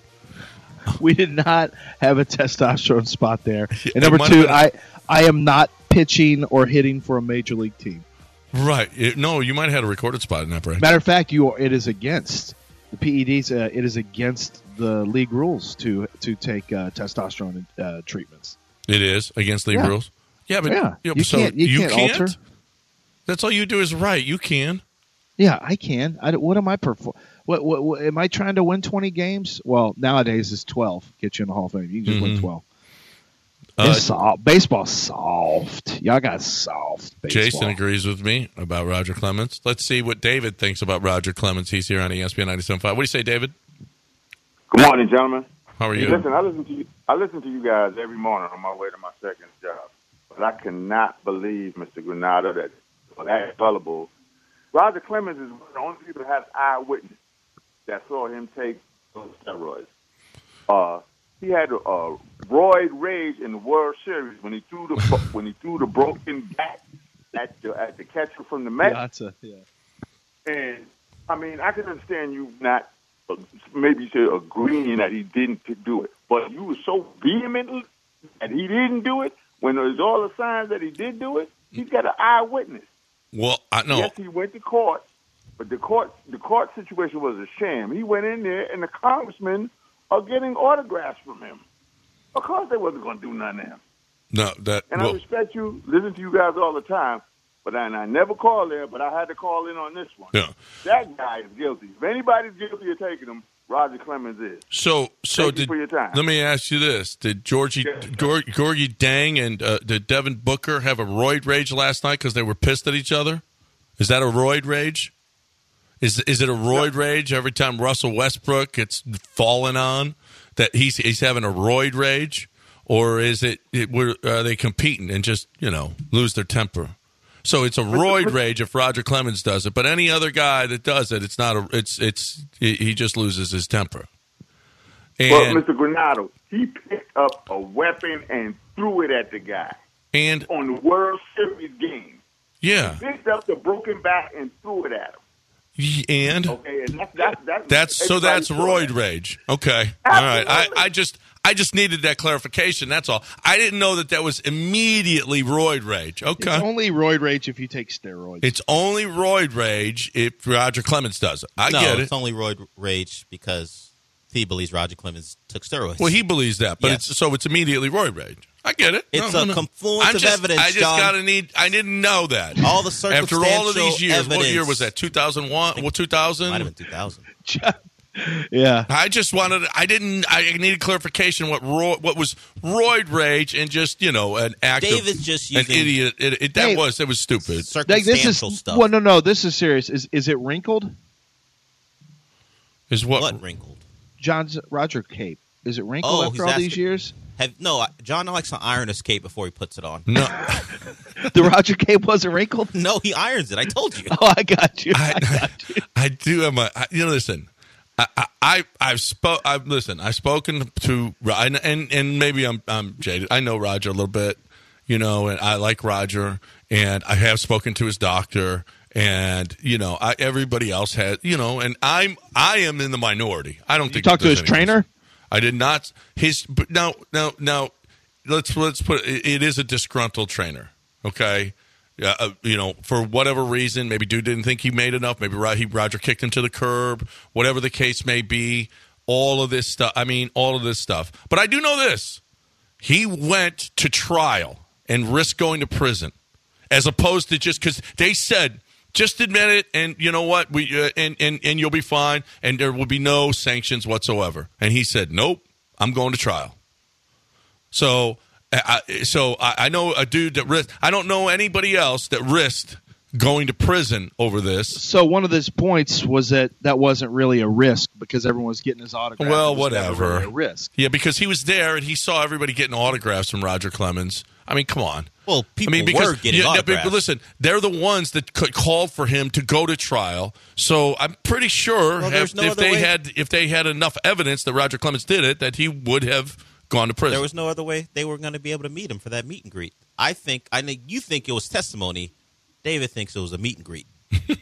We did not have a testosterone spot there. It And number might two, have been- I, I am not pitching or hitting for a major league team. Right. It- no, you might have had a recorded spot in that break. Matter of fact, you are, it is against the P E Ds. Uh, it is against the league rules to to take uh, testosterone uh, treatments. It is against league Yeah. rules. Yeah, but Yeah. yeah, You so can't- you can't alter. That's all you do is write. You can. Yeah, I can. I, what am I perform? What, what, what am I trying to win twenty games? Well, nowadays it's twelve. Get you in the Hall of Fame. You can just win Mhm. twelve. Uh, It's soft. Baseball's soft. Y'all got soft baseball. Jason agrees with me about Roger Clemens. Let's see what David thinks about Roger Clemens. He's here on E S P N ninety-seven point five. What do you say, David? Good morning, gentlemen. How are Hey, you? listen, I listen to you. I listen to you guys every morning on my way to my second job. But I cannot believe, Mister Granado, that well, that's gullible. Roger Clemens is one of the only people that has eyewitness that saw him take those steroids. Uh, he had a, a roid rage in the World Series when he threw the when he threw the broken bat at the at the catcher from the Mets. Yeah, that's a, yeah. And I mean, I can understand you not uh, maybe say agreeing that he didn't do it, but you were so vehement that he didn't do it when there's all the signs that he did do it. He's got an eyewitness. Well, I know. Yes, he went to court, but the court the court situation was a sham. He went in there, and the congressmen are getting autographs from him. Of course, they wasn't going to do nothing to him. No, that. And I Well, respect you, listen to you guys all the time, but I, and I never call there, but I had to call in on this one. yeah. That guy is guilty. If anybody's guilty of taking him, Roger Clemens is. So, so Thank you did. for your time. Let me ask you this: Did Georgie, Yes, sir. Gor- Gorgie Dang and uh, did Devin Booker have a roid rage last night because they were pissed at each other? Is that a roid rage? Is is it a roid rage every time Russell Westbrook gets fallen on that he's he's having a roid rage, or is it, it were, are they competing and just you know lose their temper? So it's a roid rage if Roger Clemens does it, but any other guy that does it, it's not a it's it's he just loses his temper. And, well, Mister Granado, he picked up a weapon and threw it at the guy. And on the World Series game, yeah, he picked up the broken bat and threw it at him. And okay, and that's that's, that's, that's so that's roid that. rage. Okay, Absolutely. All right. I, I just I just needed that clarification. That's all. I didn't know that that was immediately roid rage. Okay, it's only roid rage if you take steroids. It's only roid rage if Roger Clemens does it. I no, get it. It's only roid rage because he believes Roger Clemens took steroids. Well, he believes that, but yes. it's so it's immediately roid rage. I get it. It's no, a no. confluence I'm of just, evidence, I just John. gotta need. I didn't know that. All the circumstantial After all of these years, evidence. what year was that? two thousand one? Well, two thousand? Might have been two thousand. Yeah. I just wanted. I didn't. I needed clarification. What ro, what was roid rage and just you know an act David's of just an using idiot. It, it, that Hey, was it was stupid. Like, this is stuff. well, no, no. This is serious. Is is it wrinkled? Is what, what wrinkled? John's Roger cape. Is it wrinkled Oh, after he's all these asking- years? Have, no, I- John likes to iron his cape before he puts it on. No, The Roger cape wasn't wrinkled. No, he irons it. I told you. Oh, I got you. I, I, got you. I do have my. I, you know, listen. I, I, I I've spoke. I've listen. I've spoken to and and, and maybe I'm I'm jaded. I know Roger a little bit, you know, and I like Roger, and I have spoken to his doctor, and you know, I, everybody else has, you know, and I'm I am in the minority. I don't You think talked to there's his any- trainer. I did not. His but now now now let's let's put it, it is a disgruntled trainer. Okay. Uh, uh, you know, for whatever reason, maybe dude didn't think he made enough. Maybe Ro- he, Roger kicked him to the curb. Whatever the case may be, all of this stuff. I mean, all of this stuff. But I do know this: he went to trial and risked going to prison, as opposed to just because they said, just admit it, and you know what, we uh, and and and you'll be fine, and there will be no sanctions whatsoever. And he said, nope, I'm going to trial. So. I, so I, I know a dude that risked. I don't know anybody else that risked going to prison over this. So one of his points was that that wasn't really a risk because everyone was getting his autograph. Well, It was never whatever. really a risk. Yeah, because he was there and he saw everybody getting autographs from Roger Clemens. I mean, come on. Well, people I mean, because, were getting yeah, autographs. But listen, they're the ones that c- called for him to go to trial. So I'm pretty sure Well, if, there's no if other they way. had if they had enough evidence that Roger Clemens did it, that he would have gone to prison. There was no other way they were going to be able to meet him for that meet and greet. I think. I think you think it was testimony. David thinks it was a meet and greet.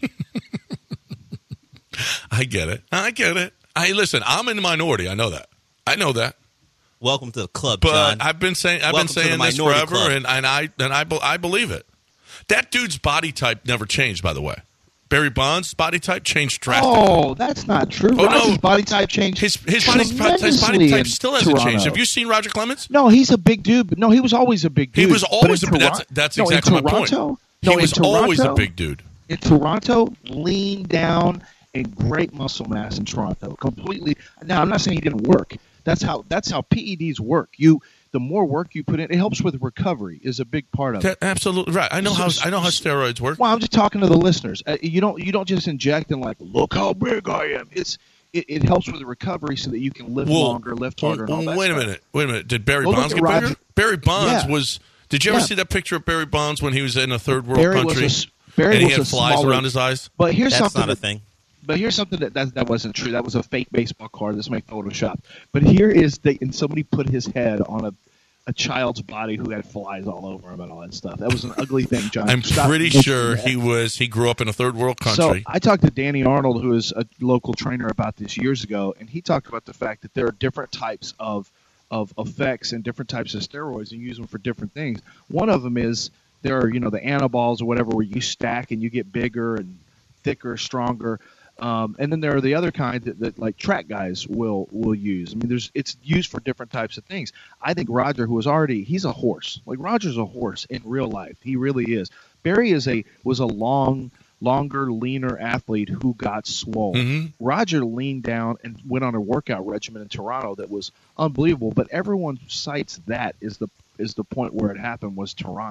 I get it. I get it. I listen. I'm in the minority. I know that. I know that. Welcome to the club, But John. I've been saying I've Welcome been to the saying this minority forever, club. and, and I and I be- I believe it. That dude's body type never changed. By the way, Barry Bonds' body type changed drastically. Oh, that's not true. Oh, Roger's no. body type changed. His his body, his body tremendously type in still hasn't Toronto. changed. Have you seen Roger Clemens? No, he's a big dude, but no, he was always a big dude. He was But always in a big. Toron- That's that's no, in exactly my point. Toronto- He no, in was always a Toronto- big dude. In Toronto, lean down and great muscle mass in Toronto. Completely. Now, I'm not saying he didn't work. That's how that's how P E Ds work. You the more work you put in, it helps with recovery. Is a big part of it. That, absolutely right. I know how I know how steroids work. Well, I'm just talking to the listeners. Uh, you don't you don't just inject and like look how big I am. It's it, it helps with the recovery so that you can lift Well, longer, lift harder. And all that wait a stuff. minute. Wait a minute. Did Barry Well, look Bonds at get Roger- bigger? Barry Bonds Yeah. was. Did you ever Yeah. see that picture of Barry Bonds when he was in a third world Barry country? was a, Barry and he was had a flies smaller, around his eyes. But here's That's something not a that- thing. But here's something that, that that wasn't true. That was a fake baseball card. This might Photoshop. But here is the and somebody put his head on a, a child's body who had flies all over him and all that stuff. That was an ugly thing, John. I'm Stop pretty mentioning sure that. he was. He grew up in a third world So country. I talked to Danny Arnold, who is a local trainer, about this years ago, and he talked about the fact that there are different types of of effects and different types of steroids, and use them for different things. One of them is there are you know the anabols or whatever, where you stack and you get bigger and thicker, stronger. Um, and then there are the other kind that, that like track guys will will use. I mean, there's it's used for different types of things. I think Roger, who was already he's a horse. Like Roger's a horse in real life. He really is. Barry is a was a long, longer, leaner athlete who got swole. Mhm. Roger leaned down and went on a workout regimen in Toronto that was unbelievable. But everyone cites that is the is the point where it happened was Toronto.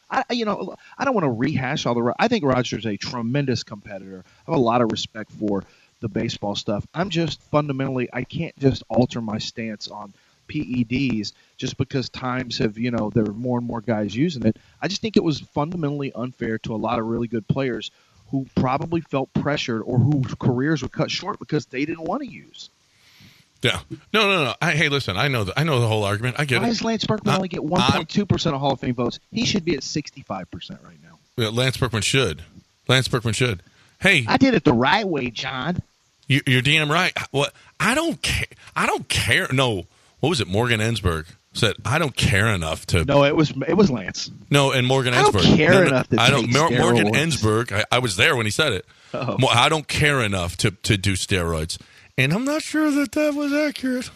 I, you know, I don't want to rehash all the. I think Roger's a tremendous competitor. I have a lot of respect for the baseball stuff. I'm just fundamentally, I can't just alter my stance on P E Ds just because times have, you know, there are more and more guys using it. I just think it was fundamentally unfair to a lot of really good players who probably felt pressured or whose careers were cut short because they didn't want to use. Yeah. No, no, no. I, hey, listen, I know the, I know the whole argument. I get Why it. does Lance Berkman I- only get one point two percent of Hall of Fame votes? He should be at sixty-five percent right now. Yeah, Lance Berkman should. Lance Berkman should. Hey, I did it the right way, John. you, you're damn right. What? I don't care. I don't care. No. What was it? Morgan Ensberg said, "I don't care enough to." No, it was it was Lance. No, and Morgan I don't Ensberg. care no, no, enough to I don't. take Mor- Morgan steroids. Ensberg. I, I was there when he said it. Oh. Mo- I don't care enough to to do steroids, and I'm not sure that that was accurate.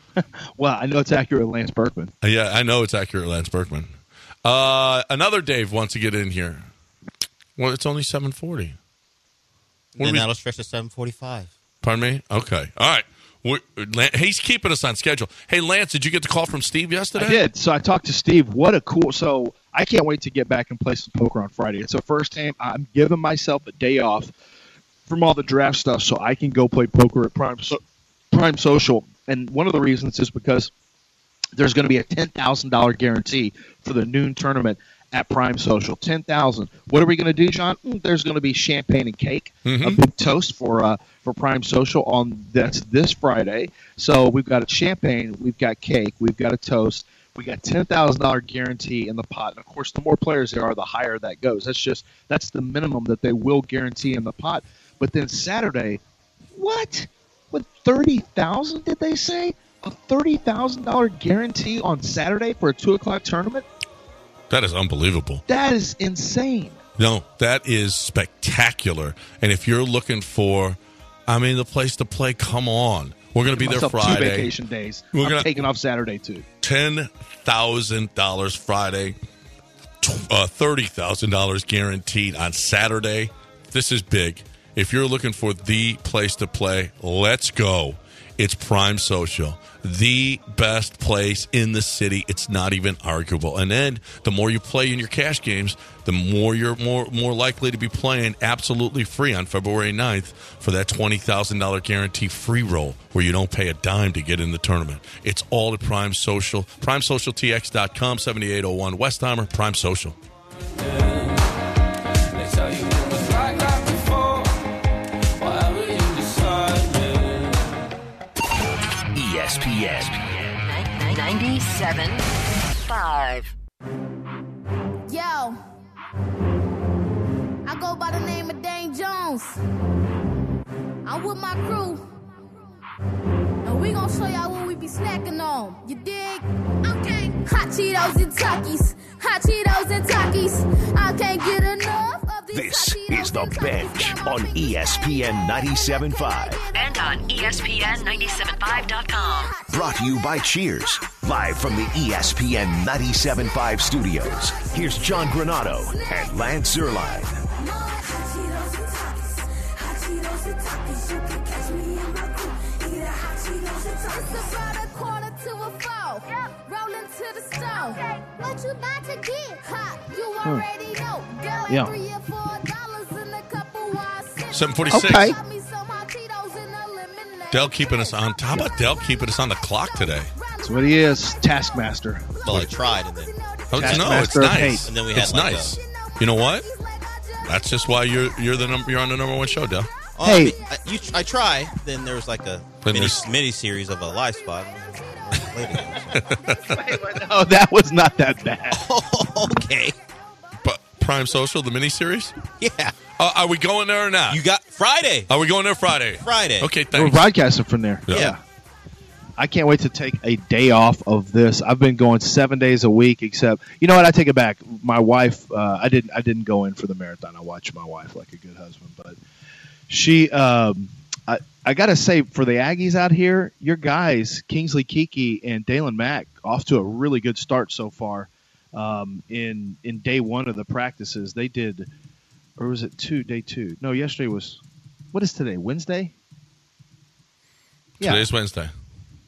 Well, I know it's accurate with Lance Berkman. Uh, Yeah, I know it's accurate, Lance Berkman. Uh, another Dave wants to get in here. Well, it's only seven forty. What Then do we- that'll stretch to seven forty-five. Pardon me? Okay. All right. We're, Lan- he's keeping us on schedule. Hey, Lance, did you get the call from Steve yesterday? I did. So I talked to Steve. What a cool. So I can't wait to get back and play some poker on Friday. It's the first time I'm giving myself a day off from all the draft stuff so I can go play poker at Prime so- Prime Social. And one of the reasons is because there's going to be a ten thousand dollars guarantee for the noon tournament at Prime Social. ten thousand dollars. What are we going to do, John? Mm, There's going to be champagne and cake, Mhm. a big toast for uh, for Prime Social on that's this Friday. So we've got a champagne, we've got cake, we've got a toast. We got ten thousand dollars guarantee in the pot. And of course, the more players there are, the higher that goes. That's just that's the minimum that they will guarantee in the pot. But then Saturday, what? With thirty thousand, did they say? A thirty thousand dollars guarantee on Saturday for a two o'clock tournament? That is unbelievable. That is insane. No, that is spectacular. And if you're looking for, I mean, the place to play, come on. We're going to be there Myself Friday. Two vacation days. We're I'm gonna- taking off Saturday too. ten thousand dollars Friday, tw- uh, thirty thousand dollars guaranteed on Saturday. This is big. If you're looking for the place to play, let's go. It's Prime Social, the best place in the city. It's not even arguable. And then the more you play in your cash games, the more you're more more likely to be playing absolutely free on February ninth for that twenty thousand dollars guarantee free roll where you don't pay a dime to get in the tournament. It's all at Prime Social. prime social t x dot com, seventy-eight oh one Westheimer, Prime Social. E S P N. ninety-seven point five. Yo, I go by the name of Dane Jones. I'm with my crew, and we gon' show y'all what we be snacking on. You dig? Okay. Hot Cheetos and Takis, hot Cheetos and Takis. I can't get enough of these. This hot Cheetos is The and Takis. Bench Got my on fingers E S P N ninety-seven point five. And on E S P N ninety-seven point five dot com. Brought to you by Cheers. Live from the E S P N ninety-seven point five studios. Here's John Granado and Lance Zerline. It's about a quarter to a four. Rolling to the stove. What you about to get? Hot, you already know. Girl, Yeah. three or four dollars in a couple wine sips. seven forty-six. Okay. Got me some hot Cheetos and a lemonade. Dell keeping us on. How about Dell keeping us on the clock today? That's what he is, Taskmaster. Well, I tried, and then Oh, no, it's Taskmaster of nice. hate. And then we had It's like nice. You know what? That's just why you're you're the number you're on the number one show, Dell. oh, Hey. I, mean, I, you, I try. Then there was like a Then mini, there's- mini series of a live spot. Oh, that was not that bad. Okay. But Prime Social, the miniseries. Yeah. Uh, are we going there or not? You got Friday. Are we going there Friday? Friday. Okay, We're thanks. broadcasting from there. Yeah. Yeah. I can't wait to take a day off of this. I've been going seven days a week, except you know what? I take it back. My wife, uh, I didn't. I didn't go in for the marathon. I watched my wife like a good husband, but she. Um, I, I got to say, for the Aggies out here, your guys, Kingsley Kiki and Dalen Mack, off to a really good start so far. Um, in in day one of the practices, they did, or was it two? Day two? No, yesterday was. What is today? Wednesday. Yeah. Today's Wednesday.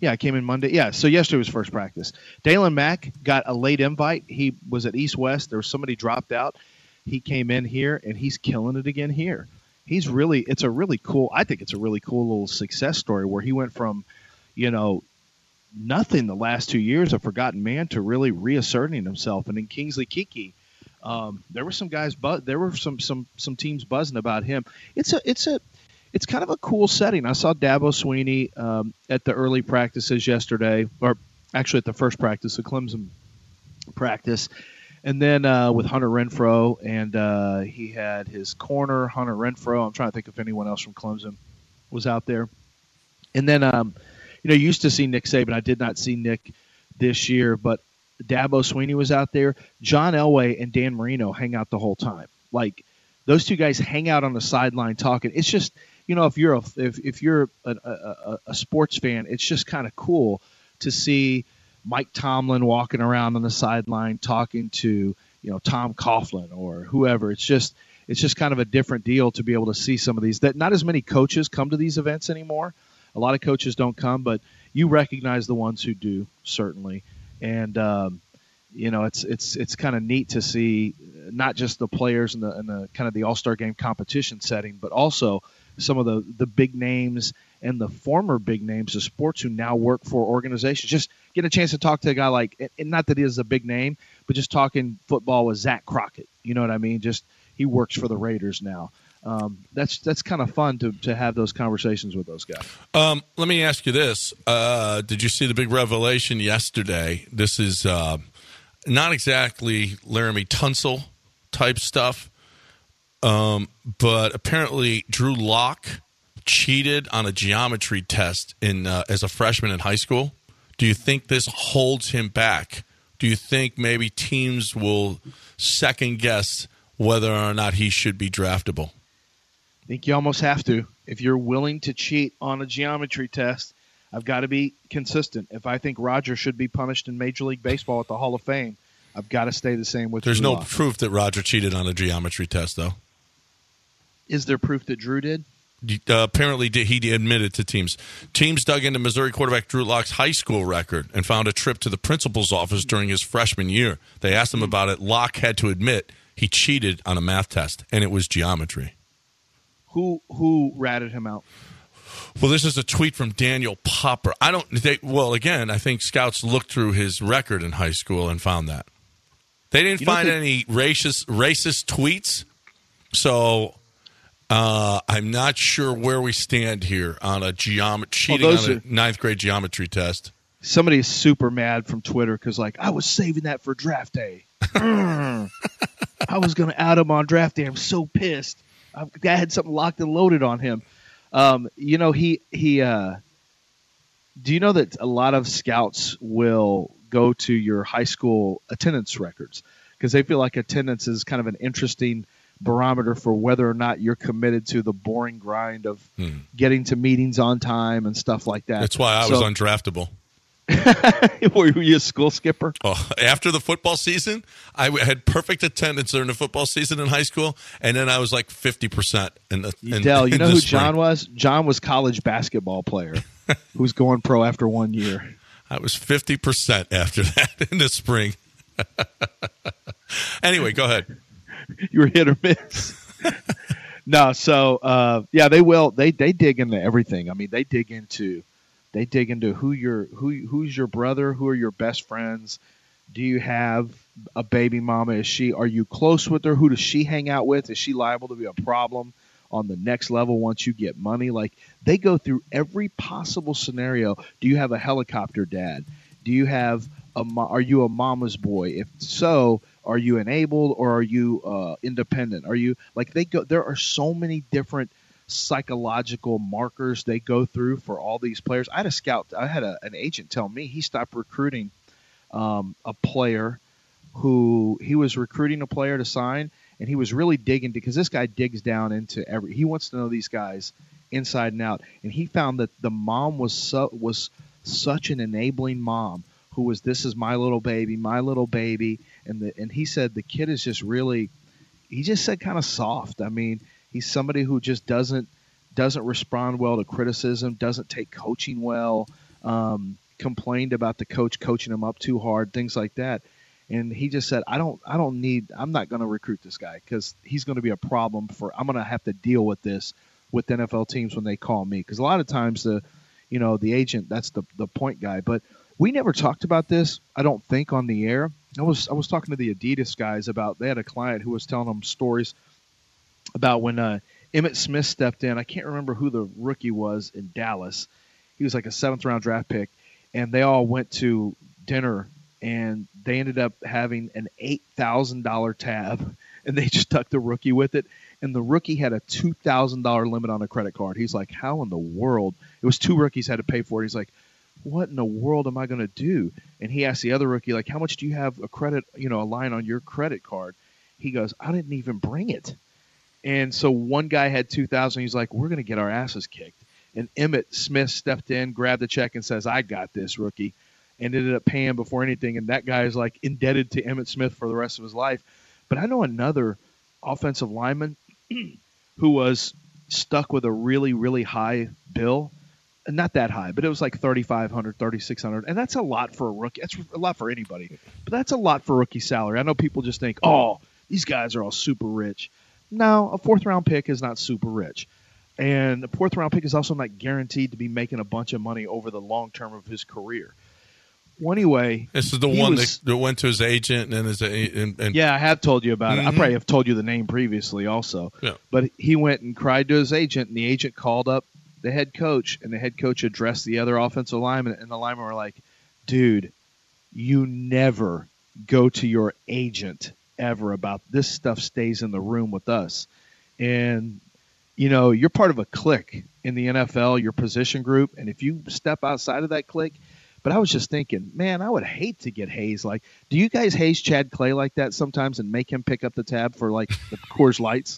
Yeah, I came in Monday. Yeah, so yesterday was first practice. Dalen Mack got a late invite. He was at East West. There was somebody dropped out. He came in here, and he's killing it again here. He's really – it's a really cool – I think it's a really cool little success story where he went from, you know, nothing the last two years, a forgotten man, to really reasserting himself. And in Kingsley Keke, um, there were some guys – there were some some some teams buzzing about him. It's a it's a – It's kind of a cool setting. I saw Dabo Sweeney um, at the early practices yesterday, or actually at the first practice, the Clemson practice, and then uh, with Hunter Renfrow, and uh, he had his corner, Hunter Renfrow. I'm trying to think if anyone else from Clemson was out there. And then, um, you know, you used to see Nick Saban. I did not see Nick this year, but Dabo Sweeney was out there. John Elway and Dan Marino hang out the whole time. Like, those two guys hang out on the sideline talking. It's just – you know, if you're a if, if you're a, a, a sports fan, it's just kind of cool to see Mike Tomlin walking around on the sideline talking to, you know, Tom Coughlin or whoever. It's just it's just kind of a different deal to be able to see some of these. That not as many coaches come to these events anymore. A lot of coaches don't come, but you recognize the ones who do, certainly. And um, you know, it's it's it's kind of neat to see not just the players in the in the kind of the All-Star game competition setting, but also some of the, the big names and the former big names of sports who now work for organizations. Just get a chance to talk to a guy like, and not that he is a big name, but just talking football with Zach Crockett. You know what I mean? Just he works for the Raiders now. Um, that's that's kind of fun to, to have those conversations with those guys. Um, let me ask you this. Uh, did you see the big revelation yesterday? This is uh, not exactly Laramie Tunsil type stuff. Um, but apparently Drew Lock cheated on a geometry test in uh, as a freshman in high school. Do you think this holds him back? Do you think maybe teams will second guess whether or not he should be draftable? I think you almost have to. If you're willing to cheat on a geometry test, I've got to be consistent. If I think Roger should be punished in Major League Baseball at the Hall of Fame, I've got to stay the same with There's Drew no Lock. proof that Roger cheated on a geometry test, though. Is there proof that Drew did? Uh, apparently, he admitted to teams. Teams dug into Missouri quarterback Drew Lock's high school record and found a trip to the principal's office during his freshman year. They asked him about it. Lock had to admit he cheated on a math test, and it was geometry. Who who ratted him out? Well, this is a tweet from Daniel Popper. I don't. They, well, again, I think scouts looked through his record in high school and found that they didn't you find think- any racist racist tweets. So. Uh, I'm not sure where we stand here on a geometry cheating well, on a are, ninth grade geometry test. Somebody's super mad from Twitter because, like, I was saving that for draft day. I was going to out him on draft day. I'm so pissed. I had something locked and loaded on him. Um, you know, he he. Uh, do you know that a lot of scouts will go to your high school attendance records because they feel like attendance is kind of an interesting barometer for whether or not you're committed to the boring grind of hmm. getting to meetings on time and stuff like that. That's why I so, was undraftable. Were you a school skipper? Oh, after the football season, I had perfect attendance during the football season in high school, and then I was like fifty percent in the in, Dell, you in know the who spring. John was? John was college basketball player who's going pro after one year. I was fifty percent after that in the spring. Anyway, go ahead. You were hit or miss. No, so uh, yeah, they will. They they dig into everything. I mean, they dig into they dig into who your who who's your brother, who are your best friends. Do you have a baby mama? Is she? Are you close with her? Who does she hang out with? Is she liable to be a problem on the next level once you get money? Like they go through every possible scenario. Do you have a helicopter dad? Do you have a? Are you a mama's boy? If so, are you enabled or are you uh, independent? Are you like they go? There are so many different psychological markers they go through for all these players. I had a scout. I had a, an agent tell me he stopped recruiting um, a player who he was recruiting a player to sign, and he was really digging because this guy digs down into every. He wants to know these guys inside and out, and he found that the mom was so was such an enabling mom who was this is my little baby, my little baby. And the, and he said the kid is just really, he just said kind of soft. I mean, he's somebody who just doesn't doesn't respond well to criticism, doesn't take coaching well. um, complained about the coach coaching him up too hard, things like that. And he just said, I don't, I don't need, I'm not going to recruit this guy because he's going to be a problem for, I'm going to have to deal with this with N F L teams when they call me. Because a lot of times the, you know, the agent, that's the, the point guy. But we never talked about this, I don't think, on the air. I was, I was talking to the Adidas guys about, they had a client who was telling them stories about when uh, Emmitt Smith stepped in. I can't remember who the rookie was in Dallas. He was like a seventh round draft pick. And they all went to dinner, and they ended up having an eight thousand dollars tab, and they just stuck the rookie with it. And the rookie had a two thousand dollars limit on a credit card. He's like, how in the world? It was two rookies had to pay for it. He's like, what in the world am I going to do? And he asked the other rookie, like, how much do you have a credit, you know, a line on your credit card? He goes, I didn't even bring it. And so one guy had two thousand dollars. He's like, we're going to get our asses kicked. And Emmitt Smith stepped in, grabbed the check, and says, I got this, rookie, and ended up paying before anything. And that guy is, like, indebted to Emmitt Smith for the rest of his life. But I know another offensive lineman who was stuck with a really, really high bill. Not that high, but it was like thirty-five hundred dollars, thirty-six hundred dollars. And that's a lot for a rookie. That's a lot for anybody. But that's a lot for rookie salary. I know people just think, oh, these guys are all super rich. No, a fourth-round pick is not super rich. And the fourth round pick is also not guaranteed to be making a bunch of money over the long term of his career. Well, anyway, this is the one was, that, that went to his agent and his and, and yeah, I have told you about mm-hmm. it. I probably have told you the name previously also. Yeah. But he went and cried to his agent, and the agent called up the head coach, and the head coach addressed the other offensive lineman, and the linemen were like, "Dude, you never go to your agent ever about this stuff. Stays in the room with us." And you know, you're part of a clique in the N F L, your position group, and if you step outside of that clique, but I was just thinking, man, I would hate to get hazed. Like, do you guys haze Chad Clay like that sometimes and make him pick up the tab for, like, the Coors Lights?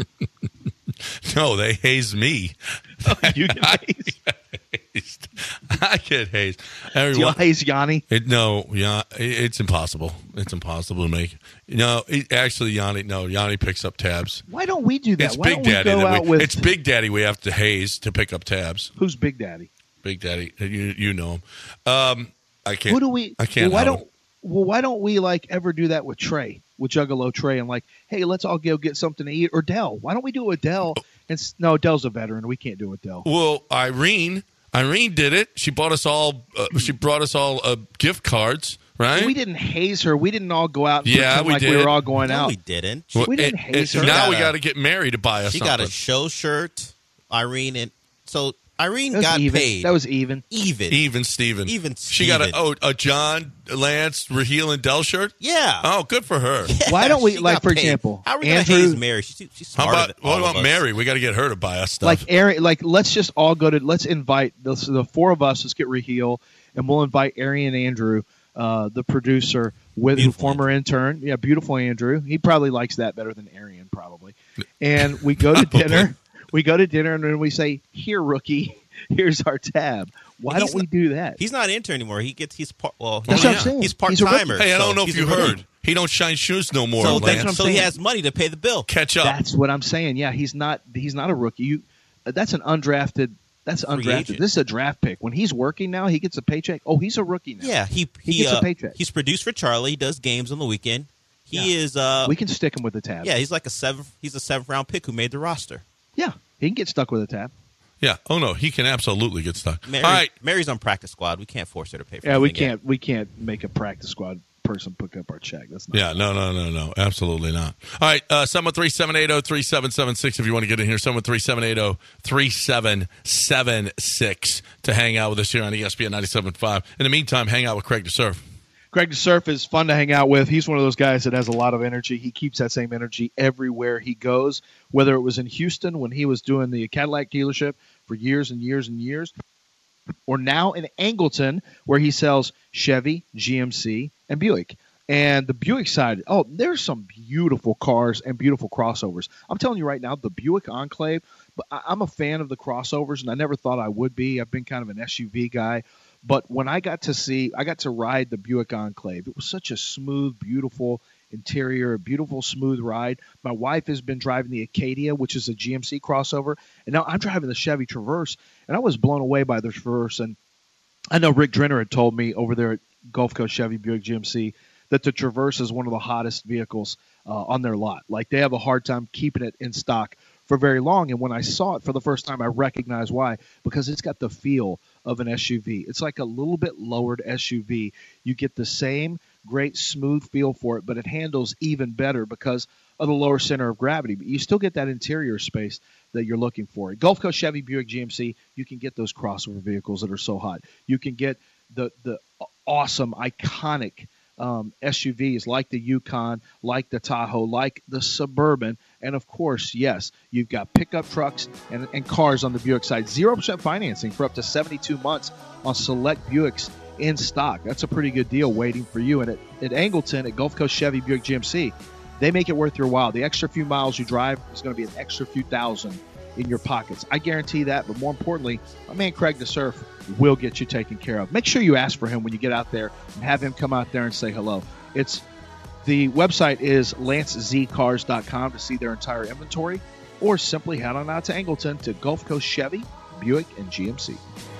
No, they haze me. Oh, you get hazed? hazed. I get hazed. Everyone, do you haze Yanni? It, no, yeah, it, it's impossible. It's impossible to make. No, it, actually, Yanni, no, Yanni picks up tabs. Why don't we do that? It's Why Big don't we Daddy. go That out we, with... It's Big Daddy we have to haze to pick up tabs. Who's Big Daddy? Big Daddy. You you know him. Um, I can't. Who do we? I can't. Well, why know. don't? Well, why don't we like ever do that with Trey, with Juggalo Trey, and like, hey, let's all go get something to eat, or Dell? Why don't we do it with Dell? And no, Dell's a veteran. We can't do it with Dell. Well, Irene, Irene did it. She bought us all. Uh, she brought us all uh, gift cards. Right? We didn't haze her. We didn't all go out and yeah, pretend we like did. we were all going no, out. we didn't. Well, we didn't it, haze it, her. Now got we a- got to get Mary to buy us She something. got a show shirt, Irene, and so Irene That was got even. paid. That was even. even. Even Steven. Even She got a, Steven. oh, a John, Lance, Raheel, and Dell shirt? Yeah. Oh, good for her. Why don't we, She like, got for paid. example, How are we going to Andrew- haze Mary? She's, she's How smarter about than what all of about us. Mary? We got to get her to buy us stuff. Like Aaron, like let's just all go to. Let's invite the, the four of us. Let's get Raheel, and we'll invite Arian Andrew, uh, the producer, with the Beautiful former intern. Yeah, beautiful Andrew. He probably likes that better than Arian, probably. And we go to dinner. We go to dinner, and then we say, "Here, rookie, here's our tab." Why He's don't we not- do that? He's not intern anymore. He gets he's part. Well, That's he- what I'm saying. He's He's part a rookie. timer. hey, I don't know if he's you a rookie. heard. He don't shine shoes no more, So, Lance. that's what I'm so he saying. has money to pay the bill. Catch up. That's what I'm saying. Yeah, he's not. He's not a rookie. You. That's an undrafted. That's Free undrafted. agent. This is a draft pick. When he's working now, he gets a paycheck. Oh, he's a rookie now. Yeah, he He he, gets a uh, paycheck. He's produced for Charlie. He does games on the weekend. He Yeah. is. Uh, we can stick him with the tab. yeah, he's like a seventh. He's a seventh round pick who made the roster. Yeah, he can get stuck with a tab. Yeah. Oh, no. He can absolutely get stuck. Mary, All right. Mary's on practice squad. We can't force her to pay for. Yeah, we anything yet. can't. We can't make a practice squad person pick up our check. That's not. Yeah, no, no, no, no. Absolutely not. All right. Uh, seven one three, seven eight zero, three seven seven six if you want to get in here. seven one three, seven eight zero, three seven seven six to hang out with us here on E S P N ninety-seven point five. In the meantime, hang out with Craig DeSurf. Greg DeSurf is fun to hang out with. He's one of those guys that has a lot of energy. He keeps that same energy everywhere he goes, whether it was in Houston when he was doing the Cadillac dealership for years and years and years, or now in Angleton where he sells Chevy, G M C, and Buick. And the Buick side, oh, there's some beautiful cars and beautiful crossovers. I'm telling you right now, the Buick Enclave, but I- I'm a fan of the crossovers, and I never thought I would be. I've been kind of an S U V guy. But when I got to see, I got to ride the Buick Enclave. It was such a smooth, beautiful interior, a beautiful, smooth ride. My wife has been driving the Acadia, which is a G M C crossover, and now I'm driving the Chevy Traverse, and I was blown away by the Traverse. And I know Rick Drenner had told me over there at Gulf Coast Chevy Buick G M C that the Traverse is one of the hottest vehicles uh, on their lot. Like, they have a hard time keeping it in stock for very long. And when I saw it for the first time, I recognized why, because it's got the feel of an S U V. It's like a little bit lowered S U V. You get the same great smooth feel for it, but it handles even better because of the lower center of gravity. But you still get that interior space that you're looking for. At Gulf Coast Chevy Buick G M C, you can get those crossover vehicles that are so hot. You can get the the awesome, iconic um, S U Vs like the Yukon, like the Tahoe, like the Suburban, and of course, yes, you've got pickup trucks and, and cars on the Buick side. zero percent financing for up to seventy-two months on select Buicks in stock. That's a pretty good deal waiting for you. And at, at Angleton, at Gulf Coast Chevy Buick G M C, they make it worth your while. The extra few miles you drive is going to be an extra few thousand in your pockets. I guarantee that, but more importantly, my man Craig the Surf will get you taken care of. Make sure you ask for him when you get out there and have him come out there and say hello. It's the website is lance z cars dot com to see their entire inventory, or simply head on out to Angleton to Gulf Coast Chevy, Buick, and G M C.